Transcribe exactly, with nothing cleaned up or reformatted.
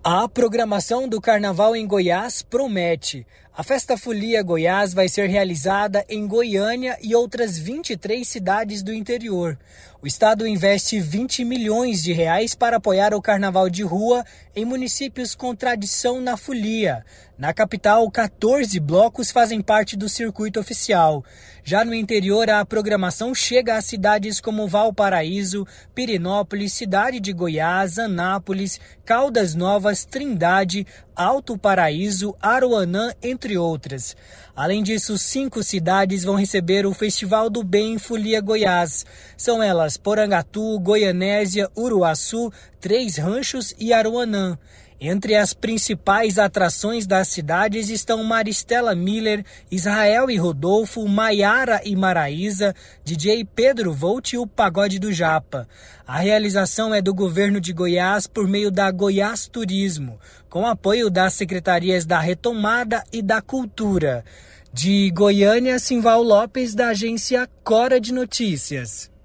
A programação do Carnaval em Goiás promete. A Festa Folia Goiás vai ser realizada em Goiânia e outras vinte e três cidades do interior. O estado investe vinte milhões de reais para apoiar o Carnaval de rua em municípios com tradição na folia. Na capital, quatorze blocos fazem parte do circuito oficial. Já no interior, a programação chega a cidades como Valparaíso, Pirenópolis, Cidade de Goiás, Anápolis, Caldas Novas, Trindade, Alto Paraíso, Aroanã, entre outras. Além disso, cinco cidades vão receber o Festival do Bem Folia Goiás. São elas Porangatu, Goianésia, Uruaçu, Três Ranchos e Aroanã. Entre as principais atrações das cidades estão Maristela Miller, Israel e Rodolfo, Maiara e Maraísa, D J Pedro Volt e o Pagode do Japa. A realização é do governo de Goiás por meio da Goiás Turismo, com apoio das secretarias da Retomada e da Cultura. De Goiânia, Simval Lopes, da agência Cora de Notícias.